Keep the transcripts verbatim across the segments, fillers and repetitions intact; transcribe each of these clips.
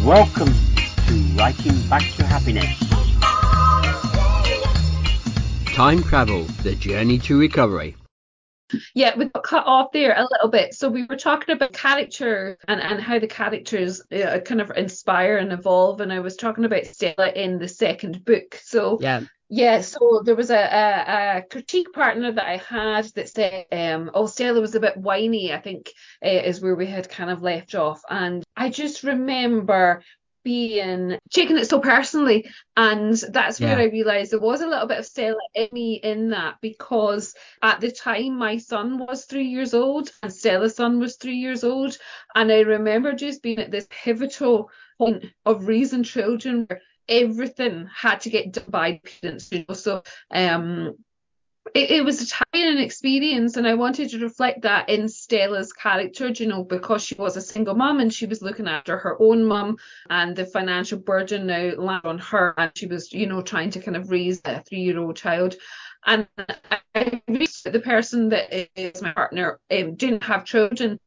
Welcome to Writing Back to Happiness. Time travel, the journey to recovery. Yeah, we got cut off there a little bit. So we were talking about character and, and how the characters uh, kind of inspire and evolve. And I was talking about Stella in the second book. So yeah, yeah. So there was a, a, a critique partner that I had that said, um, oh, Stella was a bit whiny, I think, uh, is where we had kind of left off. And I just remember being taking it so personally, and that's where yeah. I realized there was a little bit of Stella in me in that, because at the time my son was three years old and Stella's son was three years old, and I remember just being at this pivotal point of raising children where everything had to get done by parents, you know. So um It, it was a tiring experience, and I wanted to reflect that in Stella's character, you know, because she was a single mum and she was looking after her own mum, and the financial burden now landed on her, and she was, you know, trying to kind of raise a three-year-old child. And I reached the person that is my partner um, didn't have children.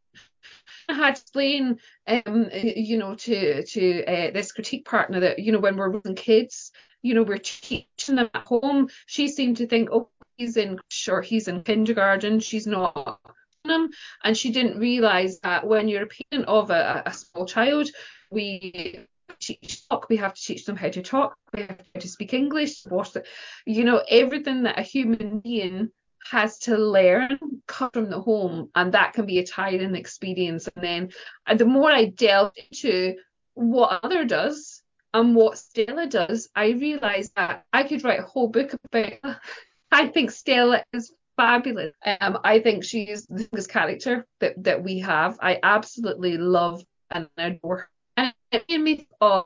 I had to explain, um, you know, to to uh, this critique partner that, you know, when we're raising kids, you know, we're teaching them at home. She seemed to think, oh, he's in, sure, he's in kindergarten, she's not him, and she didn't realise that when you're a parent of a, a small child, we teach talk, we have to teach them how to talk, we have to speak English, what's the, you know, everything that a human being has to learn come from the home, and that can be a tiring experience. And then and the more I delved into what other does and what Stella does, I realized that I could write a whole book about her. I think Stella is fabulous. Um, I think she is the biggest character that, that we have. I absolutely love and adore her. And it made me think of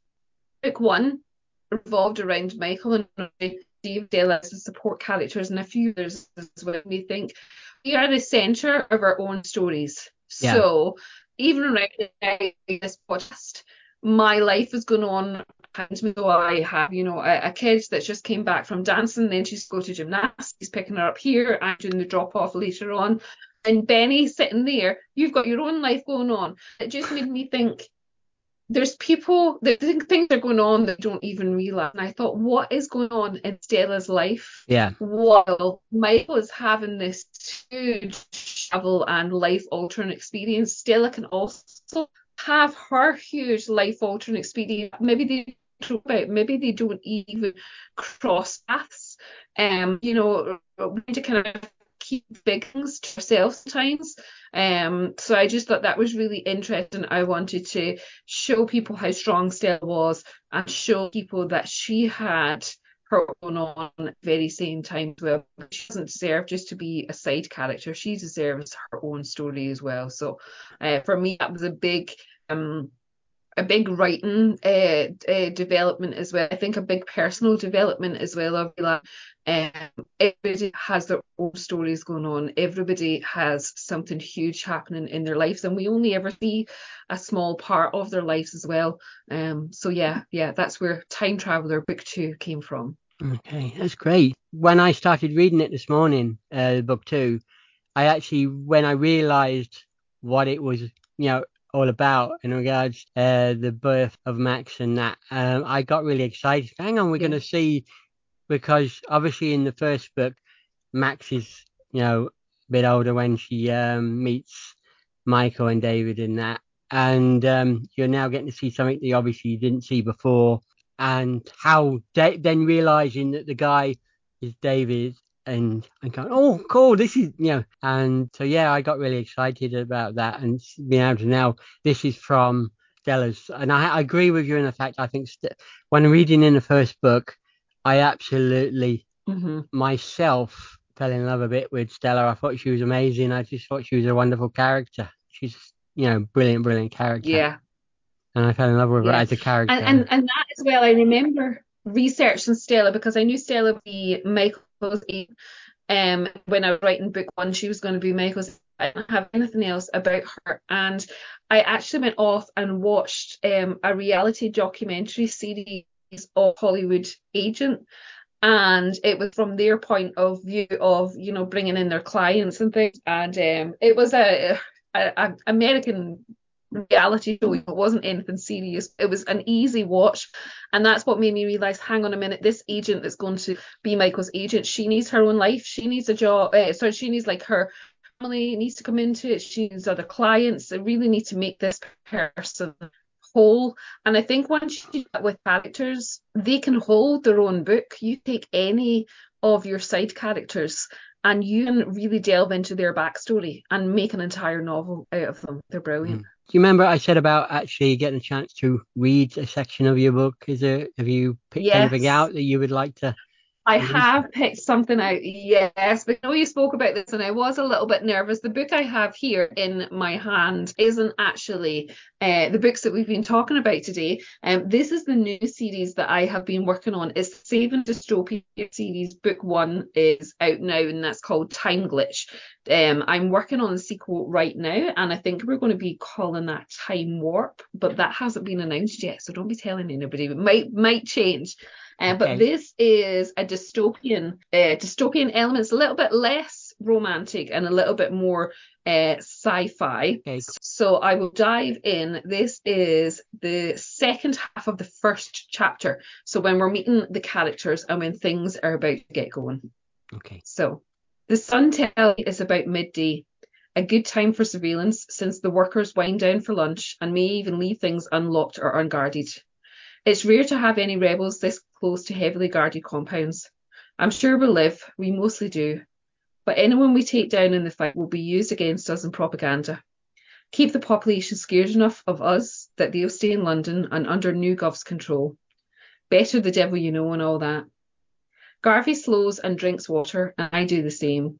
book one revolved around Michael and Steve, Stella as the support characters, and a few others as well. We think we are the centre of our own stories. Yeah. So even right now, this podcast, my life is going on behind me. So I have, you know, a, a kid that just came back from dancing, then she's go to gymnastics, he's picking her up here, I'm doing the drop off later on. And Benny sitting there, you've got your own life going on. It just made me think, there's people that think things are going on that don't even realize. And I thought, what is going on in Stella's life? Yeah. While Michael is having this huge travel and life altering experience, Stella can also have her huge life altering experience. Maybe they about maybe they don't even cross paths. Um, you know, we need to kind of keep big things to ourselves sometimes. Um, so I just thought that was really interesting. I wanted to show people how strong Stella was and show people that she had her own on at the very same time as well. She doesn't deserve just to be a side character. She deserves her own story as well. So uh, for me, that was a big um a big writing uh, uh, development as well. I think a big personal development as well. I realize um, everybody has their own stories going on. Everybody has something huge happening in their lives, and we only ever see a small part of their lives as well. Um, so yeah, yeah, that's where Time Traveller Book Two came from. Okay, that's great. When I started reading it this morning, uh, book two, I actually, when I realised what it was, you know, all about in regards uh, the birth of Max and that, um, I got really excited. Hang on, we're Yeah. going to see, because obviously in the first book, Max is, you know, a bit older when she um, meets Michael and David and that. And um, you're now getting to see something that you obviously didn't see before. And how da- then realizing that the guy is David, and and going, oh, cool, this is, you know. And so, yeah, I got really excited about that and being able to now, this is from Stella's. And I, I agree with you in the fact, I think st- when reading in the first book, I absolutely Mm-hmm. myself fell in love a bit with Stella. I thought she was amazing. I just thought she was a wonderful character. She's, you know, brilliant, brilliant character. Yeah. And I fell in love with her Yeah. as a character. And, and and that as well, I remember researching Stella because I knew Stella would be Michael's age. Um, when I was writing book one, she was going to be Michael's. I didn't have anything else about her, and I actually went off and watched um a reality documentary series of Hollywood Agent, and it was from their point of view of, you know, bringing in their clients and things, and um it was a, a, a American reality show. It wasn't anything serious. It was an easy watch. And that's what made me realise, hang on a minute, this agent that's going to be Michael's agent, she needs her own life. She needs a job. Uh, sorry, she needs like her family needs to come into it. She needs other clients. They really need to make this person whole. And I think once you do that with characters, they can hold their own book. You take any of your side characters and you can really delve into their backstory and make an entire novel out of them. They're brilliant. Mm. Do you remember I said about actually getting a chance to read a section of your book? Is there, have you picked Yes. anything out that you would like to? I have picked something out, yes, but I know you spoke about this and I was a little bit nervous. The book I have here in my hand isn't actually uh, the books that we've been talking about today. Um, this is the new series that I have been working on. It's Saving Dystopia series. Book one is out now and that's called Time Glitch. Um, I'm working on the sequel right now and I think we're going to be calling that Time Warp, but that hasn't been announced yet, so don't be telling anybody. It might, might change. Um, Okay. But this is a dystopian, uh, dystopian elements, a little bit less romantic and a little bit more uh, sci-fi. Okay. So I will dive in. This is the second half of the first chapter. So when we're meeting the characters and when things are about to get going. Okay. So the Sun Telly is about midday. A good time for surveillance since the workers wind down for lunch and may even leave things unlocked or unguarded. It's rare to have any rebels this close to heavily guarded compounds. I'm sure we'll live, we mostly do. But anyone we take down in the fight will be used against us in propaganda. Keep the population scared enough of us that they'll stay in London and under New Gov's control. Better the devil you know and all that. Garvey slows and drinks water, and I do the same.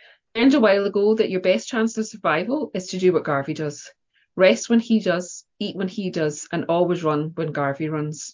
I learned a while ago that your best chance of survival is to do what Garvey does. Rest when he does, eat when he does, and always run when Garvey runs.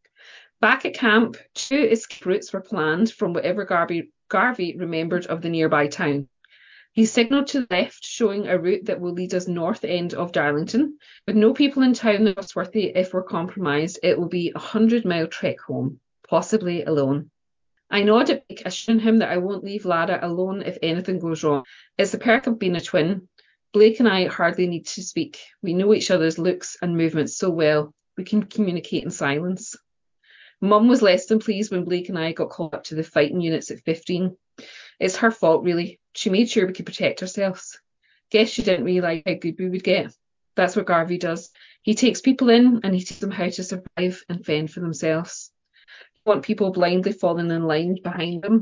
Back at camp, two escape routes were planned from whatever Garvey, Garvey remembered of the nearby town. He signalled to the left, showing a route that will lead us north end of Darlington. With no people in town that are trustworthy, if we're compromised, it will be a hundred-mile trek home, possibly alone. I nod at Blake, assuring him that I won't leave Lara alone if anything goes wrong. It's the perk of being a twin. Blake and I hardly need to speak. We know each other's looks and movements so well, we can communicate in silence. Mum was less than pleased when Blake and I got called up to the fighting units at fifteen. It's her fault, really. She made sure we could protect ourselves. Guess she didn't realise how good we would get. That's what Garvey does. He takes people in and he teaches them how to survive and fend for themselves. He wants people blindly falling in line behind him.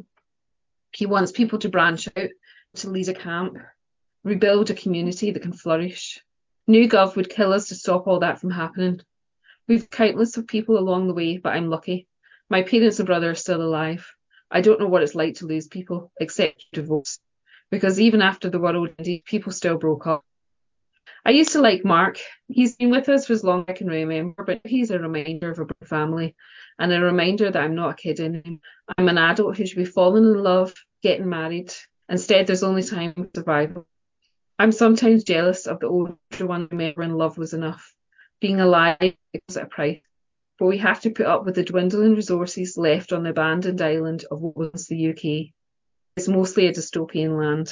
He wants people to branch out, to lead a camp, rebuild a community that can flourish. New Gov would kill us to stop all that from happening. We've countless of people along the way, but I'm lucky. My parents and brother are still alive. I don't know what it's like to lose people, except divorce, because even after the world ended, people still broke up. I used to like Mark. He's been with us for as long as I can remember, but he's a reminder of a broken family and a reminder that I'm not a kid anymore. I'm an adult who should be falling in love, getting married. Instead, there's only time for survival. I'm sometimes jealous of the older one I met when love was enough. Being alive is at a price, but we have to put up with the dwindling resources left on the abandoned island of what was the U K. It's mostly a dystopian land.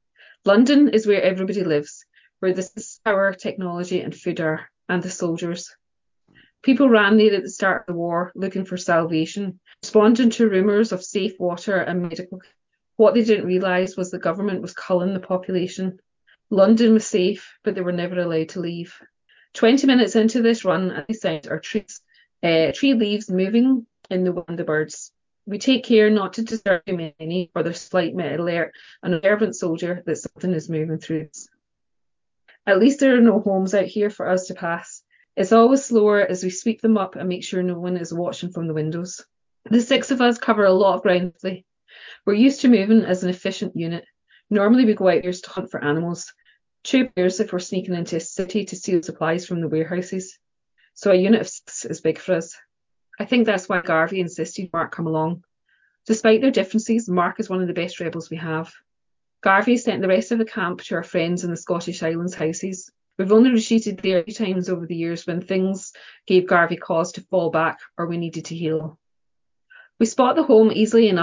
London is where everybody lives, where the power, technology and food are, and the soldiers. People ran there at the start of the war looking for salvation, responding to rumours of safe water and medical. What they didn't realise was the government was culling the population. London was safe, but they were never allowed to leave. Twenty minutes into this run, as we said, are trees, uh, tree leaves moving in the wind of the birds. We take care not to disturb too many, or there's slight alert, an observant soldier that something is moving through us. At least there are no homes out here for us to pass. It's always slower as we sweep them up and make sure no one is watching from the windows. The six of us cover a lot of ground. We're used to moving as an efficient unit. Normally we go out here to hunt for animals. Two pairs if we're sneaking into a city to steal supplies from the warehouses. So a unit of six is big for us. I think that's why Garvey insisted Mark come along. Despite their differences, Mark is one of the best rebels we have. Garvey sent the rest of the camp to our friends in the Scottish Highlands houses. We've only retreated there a few times over the years when things gave Garvey cause to fall back or we needed to heal. We spot the home easily enough.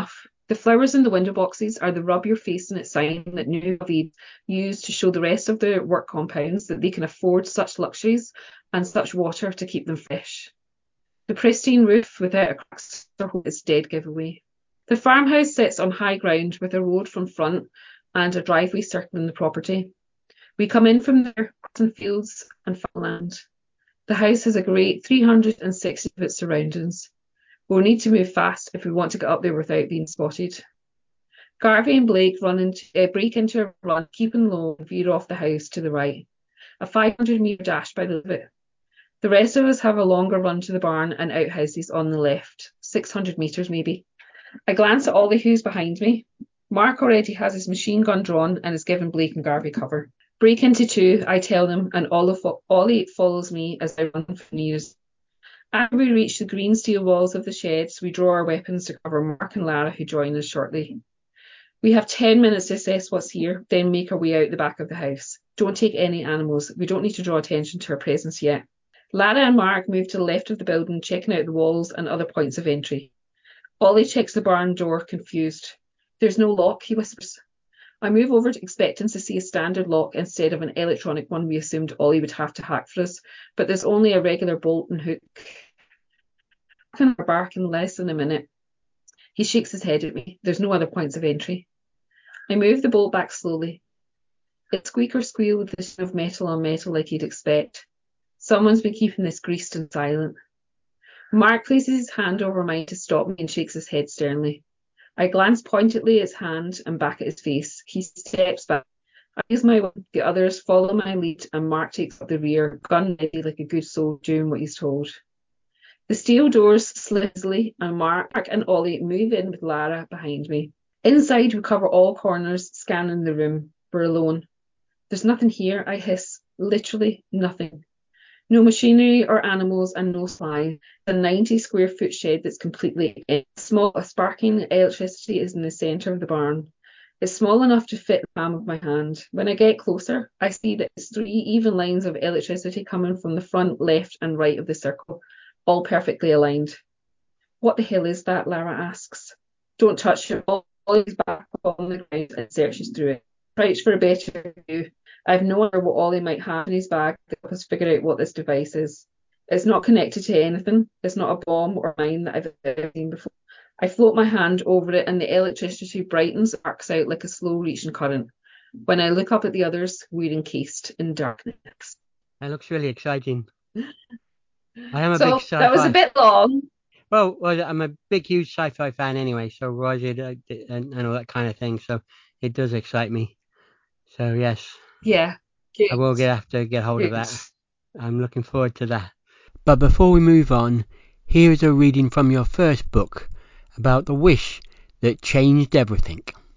The flowers in the window boxes are the rub your face in it sign that New Aviv use to show the rest of the work compounds that they can afford such luxuries and such water to keep them fresh. The pristine roof without a crack is dead giveaway. The farmhouse sits on high ground with a road from front and a driveway circling the property. We come in from there, cotton fields and farmland. The house has a great three hundred sixty foot surroundings. We'll need to move fast if we want to get up there without being spotted. Garvey and Blake run into, uh, break into a run, keeping low and veer off the house to the right. A five hundred metre dash by the look of it. The rest of us have a longer run to the barn and outhouses on the left, six hundred metres maybe. I glance at Ollie, who's behind me. Mark already has his machine gun drawn and is giving Blake and Garvey cover. Break into two, I tell them, and Ollie follows me as I run for news. After we reach the green steel walls of the sheds, we draw our weapons to cover Mark and Lara, who join us shortly. We have ten minutes to assess what's here, then make our way out the back of the house. Don't take any animals. We don't need to draw attention to our presence yet. Lara and Mark move to the left of the building, checking out the walls and other points of entry. Ollie checks the barn door, confused. There's no lock, he whispers. I move over to expecting to see a standard lock instead of an electronic one we assumed Ollie would have to hack for us, but there's only a regular bolt and hook. I can bark in less than a minute. He shakes his head at me. There's no other points of entry. I move the bolt back slowly. It squeak or squeal with the sound of metal on metal like you'd expect. Someone's been keeping this greased and silent. Mark places his hand over mine to stop me and shakes his head sternly. I glance pointedly at his hand and back at his face. He steps back. I use my one. The others follow my lead and Mark takes up the rear, gun ready like a good soul doing what he's told. The steel doors slip easily and Mark and Ollie move in with Lara behind me. Inside we cover all corners, scanning the room. We're alone. There's nothing here, I hiss. Literally nothing. No machinery or animals and no slime. The ninety square foot shed that's completely empty. Small, a sparking electricity is in the centre of the barn. It's small enough to fit the palm of my hand. When I get closer, I see that it's three even lines of electricity coming from the front, left and right of the circle, all perfectly aligned. What the hell is that? Lara asks. Don't touch it. Ollie's back on the ground and searches through it. Crouch for a better view. I have no idea what Ollie might have in his bag to help us figure out what this device is. It's not connected to anything. It's not a bomb or mine that I've ever seen before. I float my hand over it and the electricity brightens, arcs out like a slow-reaching current. When I look up at the others, we're encased in darkness. That looks really exciting. I am a so big sci-fi. That was a bit long. Well, well, I'm a big, huge sci-fi fan anyway, so Roger uh, and, and all that kind of thing, so it does excite me. So, yes. Yeah. Good. I will get, have to get hold Good. of that. I'm looking forward to that. But before we move on, here is a reading from your first book about the wish that changed everything.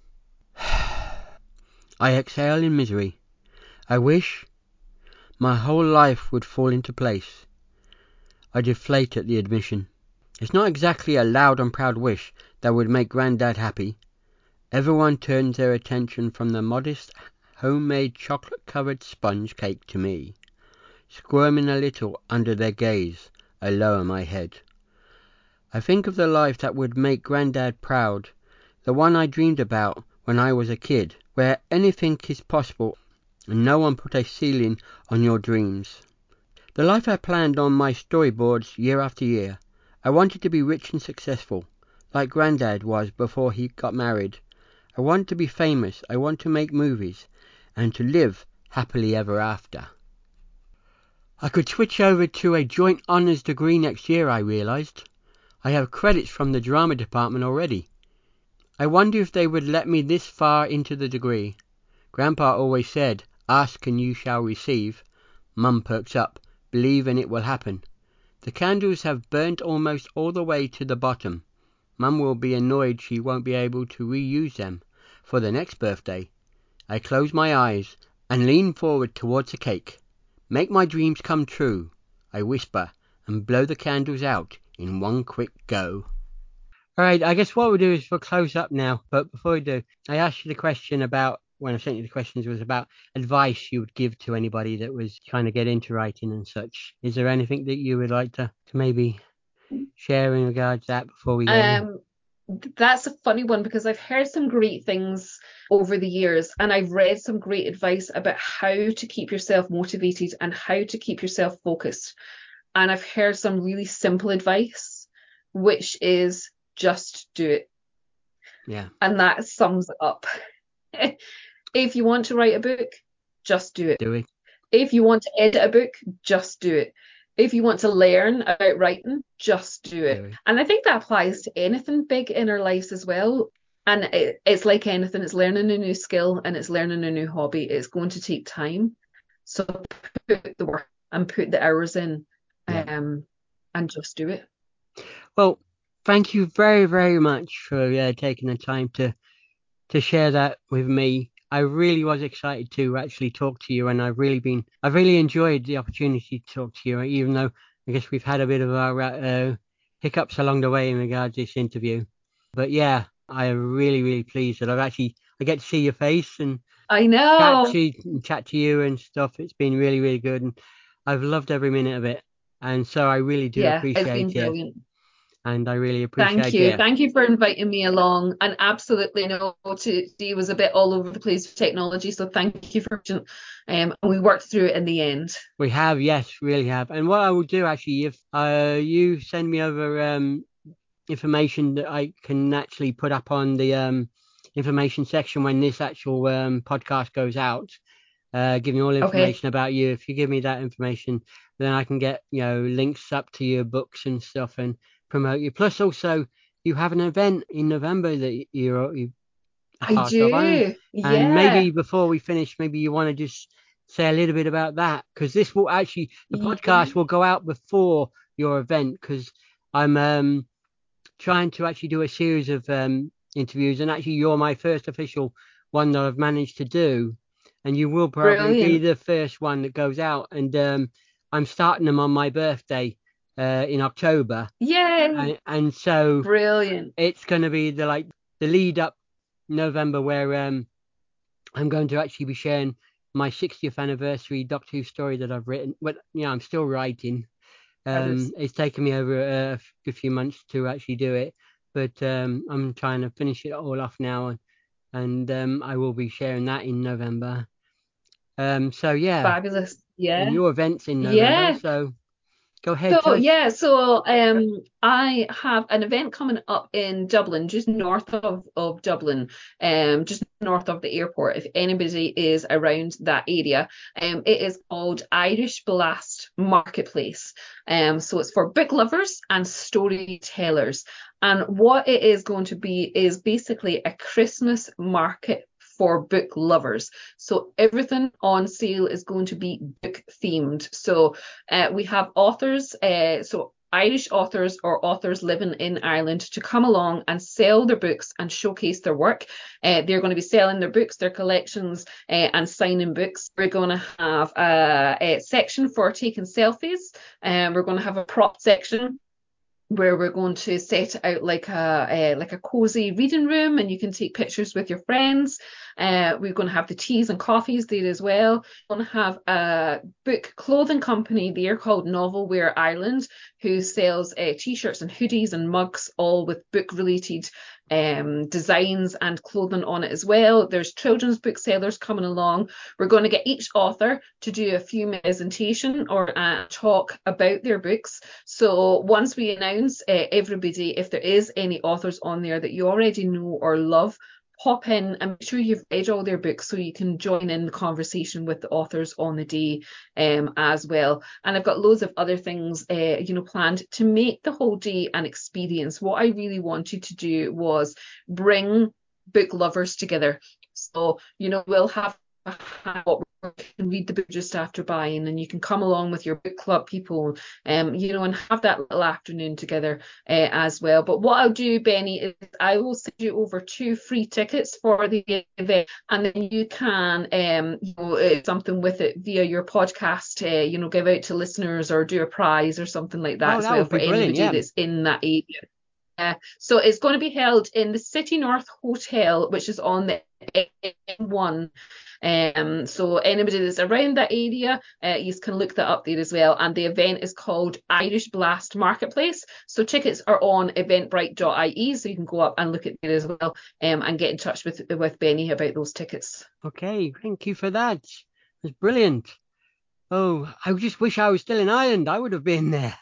I exhale in misery. I wish my whole life would fall into place. I deflate at the admission. It's not exactly a loud and proud wish that would make Grandad happy. Everyone turns their attention from the modest homemade chocolate-covered sponge cake to me. Squirming a little under their gaze, I lower my head. I think of the life that would make Grandad proud, the one I dreamed about when I was a kid, where anything is possible and no one put a ceiling on your dreams. The life I planned on my storyboards year after year. I wanted to be rich and successful, like Grandad was before he got married. I want to be famous, I want to make movies, and to live happily ever after. I could switch over to a joint honours degree next year, I realised. I have credits from the drama department already. I wonder if they would let me this far into the degree. Grandpa always said, ask and you shall receive. Mum perks up, believe and it will happen. The candles have burnt almost all the way to the bottom. Mum will be annoyed she won't be able to reuse them for the next birthday. I close my eyes and lean forward towards the cake. Make my dreams come true, I whisper, and blow the candles out in one quick go. Alright, I guess what we'll do is we'll close up now, but before we do, I asked you the question about, when I sent you the questions, was about advice you would give to anybody that was trying to get into writing and such. Is there anything that you would like to, to maybe share in regards to that before we go? Um, that's a funny one because I've heard some great things over the years, and I've read some great advice about how to keep yourself motivated and how to keep yourself focused. And I've heard some really simple advice, which is just do it. Yeah. And that sums it up. If you want to write a book, just do it. Do it. If you want to edit a book, just do it. If you want to learn about writing, just do it. Do it. And I think that applies to anything big in our lives as well. And it, it's like anything, it's learning a new skill and it's learning a new hobby. It's going to take time. So put the work and put the hours in, Yeah. um, and just do it. Well, thank you very, very much for uh, taking the time to to share that with me. I really was excited to actually talk to you, and I've really been, I've really enjoyed the opportunity to talk to you, even though I guess we've had a bit of our uh, hiccups along the way in regards to this interview. But yeah, I'm really, really pleased that I've actually, I get to see your face and I chat know. to, and chat to you and stuff. It's been really, really good, and I've loved every minute of it. And so I really do Yeah, it's been appreciate it, brilliant. and I really Thank appreciate you. it. Thank you for inviting me along. And absolutely no, today was a bit all over the place with technology. So thank you for um and we worked through it in the end. We have, yes, really have. And what I will do actually, if uh, you send me over um, information that I can actually put up on the um, information section when this actual um, podcast goes out, uh, giving all Okay. information about you. If you give me that information, then I can get, you know, links up to your books and stuff and promote you. Plus, also, you have an event in November that you're, you're a I part of. And, do. and Yeah. maybe before we finish, maybe you want to just say a little bit about that, because this will actually, the Yeah. podcast will go out before your event, because I'm um, trying to actually do a series of um, interviews, and actually you're my first official one that I've managed to do, and you will probably be Brilliant. the first one that goes out. And um, I'm starting them on my birthday uh, in October, Yay. and, and so Brilliant. it's going to be the like the lead up November, where um, I'm going to actually be sharing my sixtieth anniversary Doctor Who story that I've written. But you know, I'm still writing. Um, Fabulous. it's taken me over a, f- a few months to actually do it, but um, I'm trying to finish it all off now, and, and um, I will be sharing that in November. Um, so yeah, Fabulous. and Yeah. your event's in November, Yeah. so go ahead, So Joyce. yeah, so um, I have an event coming up in Dublin, just north of of Dublin, um, just north of the airport. If anybody is around that area, um, it is called Irish Blast Marketplace. Um, so it's for book lovers and storytellers. And what it is going to be is basically a Christmas market for book lovers. So everything on sale is going to be book themed. So uh, we have authors, uh, so Irish authors or authors living in Ireland to come along and sell their books and showcase their work. Uh, they're going to be selling their books, their collections, uh, and signing books. We're going to have a, a section for taking selfies, and we're going to have a prop section where we're going to set out like a, a like a cozy reading room, and you can take pictures with your friends. Uh, we're going to have the teas and coffees there as well. We're going to have a book clothing company there called Novelware Ireland, who sells uh, t-shirts and hoodies and mugs, all with book related um, designs and clothing on it as well. There's children's booksellers coming along. We're going to get each author to do a few presentation or a talk about their books. So once we announce uh, everybody, if there is any authors on there that you already know or love, pop in and make sure you've read all their books so you can join in the conversation with the authors on the day um, as well. And I've got loads of other things, uh, you know, planned to make the whole day an experience. What I really wanted to do was bring book lovers together. So, you know, we'll have what can read the book just after buying, and you can come along with your book club people, um, you know, and have that little afternoon together uh, as well. But what I'll do, Benny, is I will send you over two free tickets for the event, and then you can, um, you know, uh, something with it via your podcast, uh, you know, give out to listeners or do a prize or something like that Oh, as that well would for be brilliant. anybody Yeah. that's in that area. Uh, so it's going to be held in the City North Hotel, which is on the M one. Um, so anybody that's around that area, uh, you can look that up there as well. And the event is called Irish Blast Marketplace. So tickets are on eventbrite dot I E, so you can go up and look at there as well, um, and get in touch with with Benny about those tickets. Okay, thank you for that. That's brilliant. Oh, I just wish I was still in Ireland. I would have been there.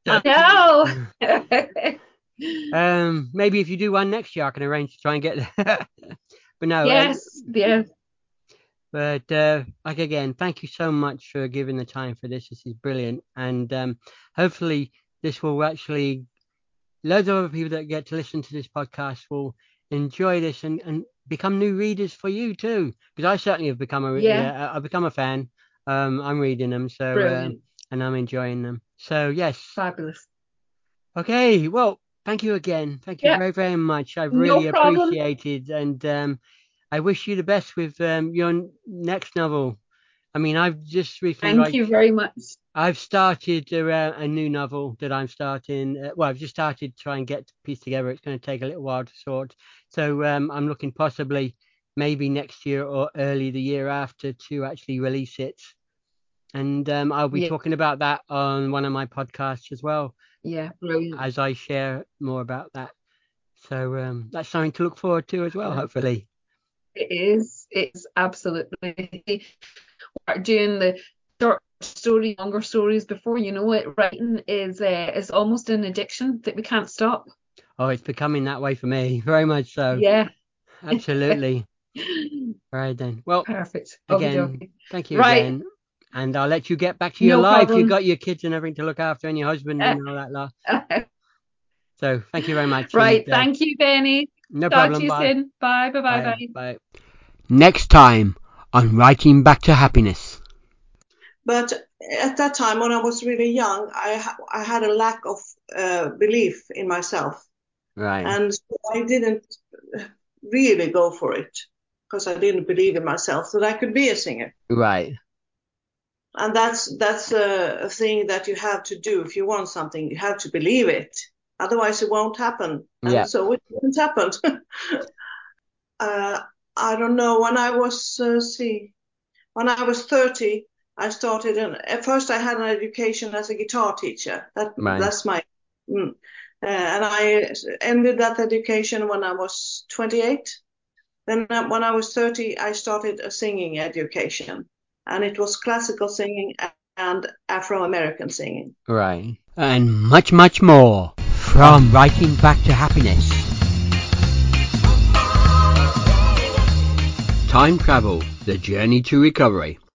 I know. um, maybe if you do one next year, I can arrange to try and get there. But no, uh, Yes, yes. but uh, like again, thank you so much for giving the time for this. This is brilliant, and um, hopefully this will actually loads of other people that get to listen to this podcast will enjoy this and, and become new readers for you too. Because I certainly have become a re- Yeah. yeah, I've become a fan. Um, I'm reading them, so um, Brilliant. and I'm enjoying them. So yes, Fabulous. okay. Well, thank you again. Thank you Yeah. very very much. I've No really problem. appreciated, and um, I wish you the best with um, your n- next novel. I mean, I've just recently Thank like you very much. I've started uh, a new novel that I'm starting. Uh, well, I've just started to try and get the piece together. It's going to take a little while to sort. So um, I'm looking possibly maybe next year or early the year after to actually release it. And um, I'll be Yeah. talking about that on one of my podcasts as well Yeah. Brilliant. as I share more about that. So um, that's something to look forward to as well, hopefully. It is. It's absolutely. We're doing the short story, longer stories. Before you know it, writing is uh, is almost an addiction that we can't stop. Oh, it's becoming that way for me, very much so. Yeah. Absolutely. Right then. Well, Perfect. again, Okey-dokey. thank you Right. again. And I'll let you get back to your No life. You've problem. got your kids and everything to look after and your husband and all that lot. So thank you very much. Right. And, uh, Thank you, Benny. no Talk to problem. you Bye. soon. Bye. Bye. Bye. Bye. Bye. Bye. Next time on Writing Back to Happiness. But at that time, when I was really young, I, ha- I had a lack of uh, belief in myself. Right. And so I didn't really go for it because I didn't believe in myself that I could be a singer. Right. And that's that's a, a thing that you have to do. If you want something, you have to believe it. Otherwise, it won't happen. And Yeah. so it didn't happen. uh, I don't know. When I was, uh, see, when I was thirty, I started. An, at first, I had an education as a guitar teacher. That Right. that's my. Mm. Uh, and I ended that education when I was twenty-eight. Then uh, when I was thirty, I started a singing education. And it was classical singing and Afro-American singing. Right. And much, much more from Writing Back to Happiness. Time Travel, the Journey to Recovery.